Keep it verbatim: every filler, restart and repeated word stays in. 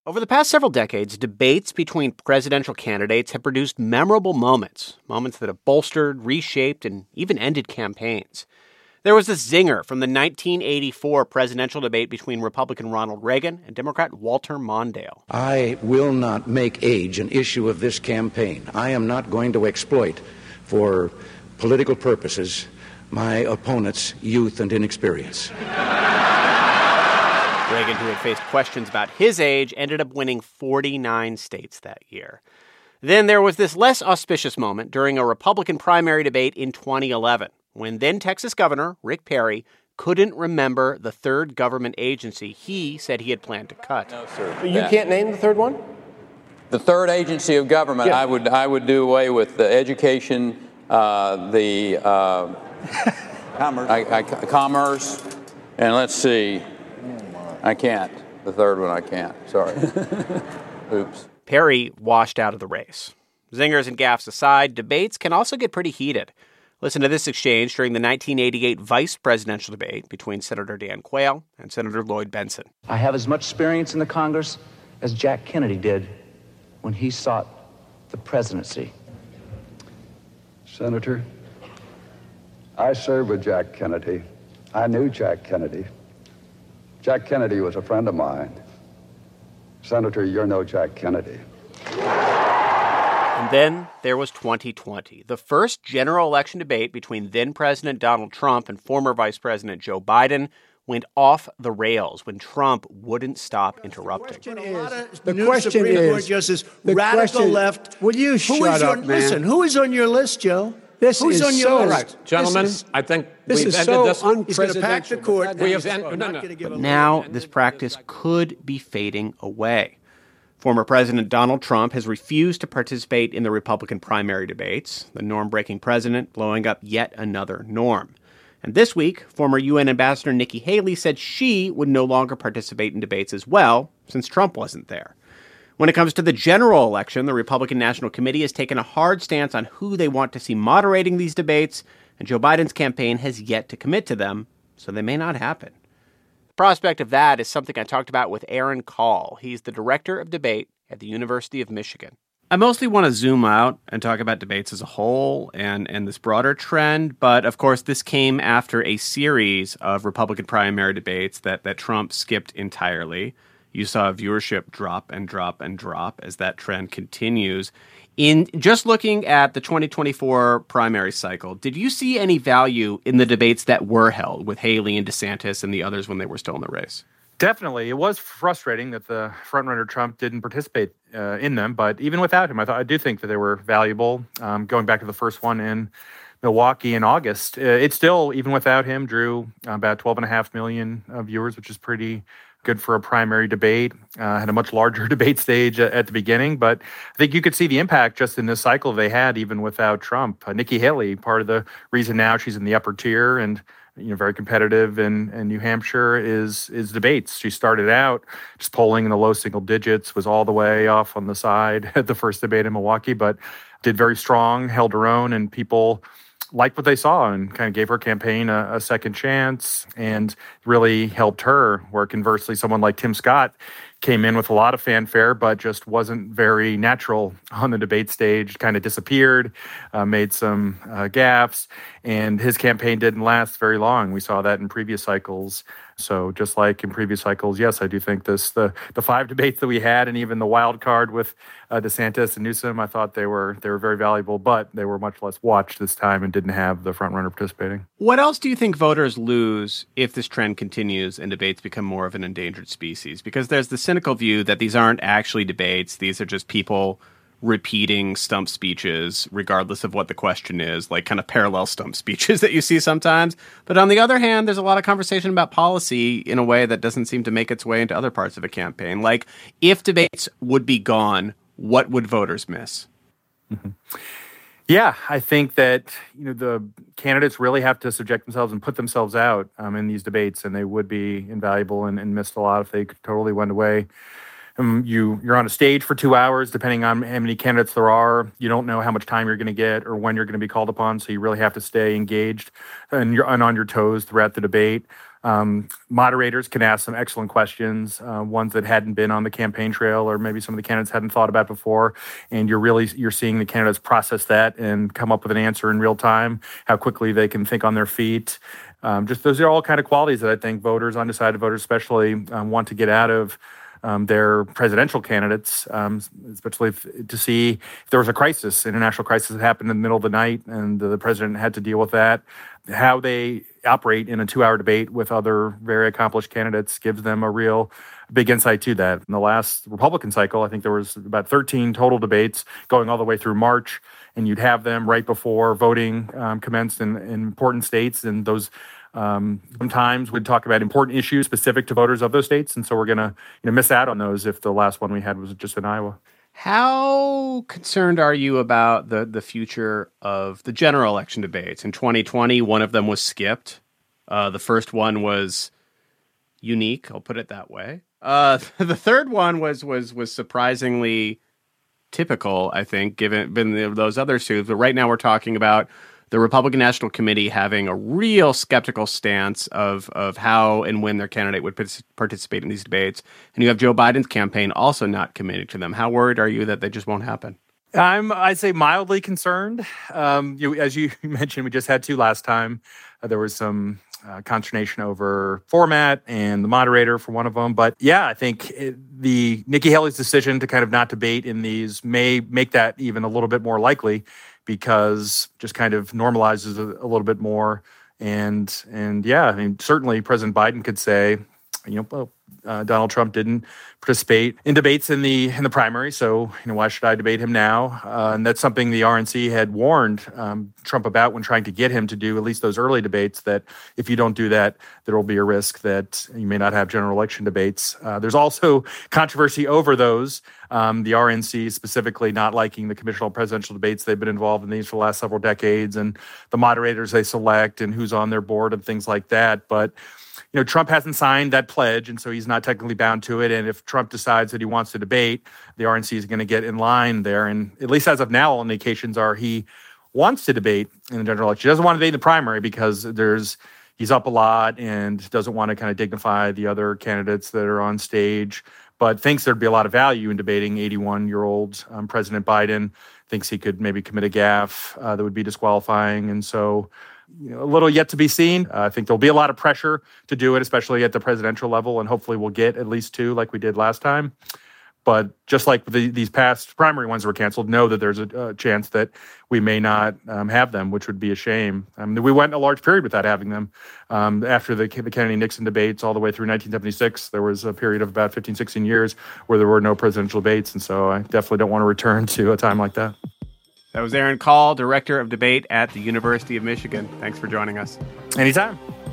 Over the past several decades, debates between presidential candidates have produced memorable moments, moments that have bolstered, reshaped, and even ended campaigns. There was this zinger from the nineteen eighty-four presidential debate between Republican Ronald Reagan and Democrat Walter Mondale. I will not make age an issue of this campaign. I am not going to exploit, for political purposes, my opponent's youth and inexperience. Reagan, who had faced questions about his age, ended up winning forty-nine states that year. Then there was this less auspicious moment during a Republican primary debate in twenty eleven, when then Texas Governor Rick Perry couldn't remember the third government agency he said he had planned to cut. No, sir. You yeah. can't name the third one? The third agency of government, yeah. I would I would do away with the education, uh, the uh, commerce. I, I, commerce, and let's see. I can't. The third one I can't. Sorry. Oops. Perry washed out of the race. Zingers and gaffes aside, debates can also get pretty heated. Listen to this exchange during the nineteen eighty-eight vice presidential debate between Senator Dan Quayle and Senator Lloyd Bentsen. I have as much experience in the Congress as Jack Kennedy did when he sought the presidency. Senator, I served with Jack Kennedy. I knew Jack Kennedy. Jack Kennedy was a friend of mine. Senator, you're no Jack Kennedy. And then there was twenty twenty, the first general election debate between then-President Donald Trump and former Vice President Joe Biden went off the rails when Trump wouldn't stop interrupting. The question is, the question Supreme is, Court Justice, the radical question, left. Will you shut up, on, man? Listen, who is on your list, Joe? This Who's is on your so, list? right. Gentlemen, this is, I think this we've is ended so this. He's going to pack the court. We have ended, no, no. Now this practice could be fading away. Former President Donald Trump has refused to participate in the Republican primary debates, the norm-breaking president blowing up yet another norm. And this week, former U N Ambassador Nikki Haley said she would no longer participate in debates as well, since Trump wasn't there. When it comes to the general election, the Republican National Committee has taken a hard stance on who they want to see moderating these debates, and Joe Biden's campaign has yet to commit to them, so they may not happen. The prospect of that is something I talked about with Aaron Call. He's the director of debate at the University of Michigan. I mostly want to zoom out and talk about debates as a whole and, and this broader trend, but of course this came after a series of Republican primary debates that, that Trump skipped entirely. You saw viewership drop and drop and drop as that trend continues. In just looking at the twenty twenty-four primary cycle, did you see any value in the debates that were held with Haley and DeSantis and the others when they were still in the race? Definitely. It was frustrating that the frontrunner Trump didn't participate uh, in them, but even without him, I thought I do think that they were valuable. Um, going back to the first one in Milwaukee in August, uh, it still, even without him, drew about twelve and a half million uh, viewers, which is pretty good for a primary debate. Uh, had a much larger debate stage at, at the beginning, but I think you could see the impact just in this cycle they had even without Trump. Uh, Nikki Haley, part of the reason now she's in the upper tier and you know very competitive in, in New Hampshire is is debates. She started out just polling in the low single digits, was all the way off on the side at the first debate in Milwaukee, but did very strong, held her own, and people liked what they saw and kind of gave her campaign a, a second chance and really helped her, where conversely someone like Tim Scott came in with a lot of fanfare but just wasn't very natural on the debate stage, kind of disappeared, uh, made some uh, gaffes, and his campaign didn't last very long. We saw that in previous cycles. So just like in previous cycles, yes, I do think this the the five debates that we had and even the wild card with uh, DeSantis and Newsom, I thought they were they were very valuable, but they were much less watched this time and didn't have the front runner participating. What else do you think voters lose if this trend continues and debates become more of an endangered species? Because there's the cynical view that these aren't actually debates. These are just people repeating stump speeches, regardless of what the question is, like kind of parallel stump speeches that you see sometimes. But on the other hand, there's a lot of conversation about policy in a way that doesn't seem to make its way into other parts of a campaign. Like, if debates would be gone, what would voters miss? Mm-hmm. Yeah, I think that you know the candidates really have to subject themselves and put themselves out um, in these debates, and they would be invaluable and, and missed a lot if they totally went away. Um, you, you're on a stage for two hours, depending on how many candidates there are. You don't know how much time you're going to get or when you're going to be called upon, so you really have to stay engaged and, you're, and on your toes throughout the debate. Um, moderators can ask some excellent questions, uh, ones that hadn't been on the campaign trail or maybe some of the candidates hadn't thought about before. And you're really, you're seeing the candidates process that and come up with an answer in real time, how quickly they can think on their feet. Um, just those are all kind of qualities that I think voters, undecided voters especially, um, want to get out of Um, their presidential candidates, um, especially if, to see if there was a crisis, international crisis that happened in the middle of the night and the president had to deal with that. How they operate in a two-hour debate with other very accomplished candidates gives them a real big insight to that. In the last Republican cycle, I think there was about thirteen total debates going all the way through March, and you'd have them right before voting um, commenced in, in important states, and those Um, sometimes we'd talk about important issues specific to voters of those states, and so we're going to you know, miss out on those if the last one we had was just in Iowa. How concerned are you about the, the future of the general election debates? In twenty twenty, one of them was skipped. Uh, the first one was unique, I'll put it that way. Uh, the third one was was was surprisingly typical, I think, given, given those other two. But right now we're talking about the Republican National Committee having a real skeptical stance of of how and when their candidate would participate in these debates. And you have Joe Biden's campaign also not committing to them. How worried are you that they just won't happen? I'm, I'd say, mildly concerned. Um, you, as you mentioned, we just had two last time. Uh, there was some uh, consternation over format and the moderator for one of them. But yeah, I think it, the Nikki Haley's decision to kind of not debate in these may make that even a little bit more likely, because just kind of normalizes a, a little bit more. And, and yeah, I mean, certainly President Biden could say, you know, well, uh, Donald Trump didn't participate in debates in the in the primary, so you know why should I debate him now? Uh, and that's something the R N C had warned um, Trump about when trying to get him to do at least those early debates. That if you don't do that, there will be a risk that you may not have general election debates. Uh, there's also controversy over those. Um, the R N C specifically not liking the commissional presidential debates. They've been involved in these for the last several decades, and the moderators they select and who's on their board and things like that. But you know, Trump hasn't signed that pledge, and so he's not technically bound to it. And if Trump decides that he wants to debate, the R N C is going to get in line there. And at least as of now, all indications are he wants to debate in the general election. He doesn't want to debate in the primary because there's he's up a lot and doesn't want to kind of dignify the other candidates that are on stage, but thinks there'd be a lot of value in debating eighty-one-year-old um, President Biden, thinks he could maybe commit a gaffe uh, that would be disqualifying. And so you know, a little yet to be seen. Uh, I think there'll be a lot of pressure to do it, especially at the presidential level, and hopefully we'll get at least two like we did last time. But just like the, these past primary ones were canceled, know that there's a, a chance that we may not um, have them, which would be a shame. Um, we went a large period without having them. Um, after the, the Kennedy-Nixon debates all the way through nineteen seventy-six, there was a period of about fifteen, sixteen years where there were no presidential debates, and so I definitely don't want to return to a time like that. That was Aaron Call, Director of Debate at the University of Michigan. Thanks for joining us. Anytime.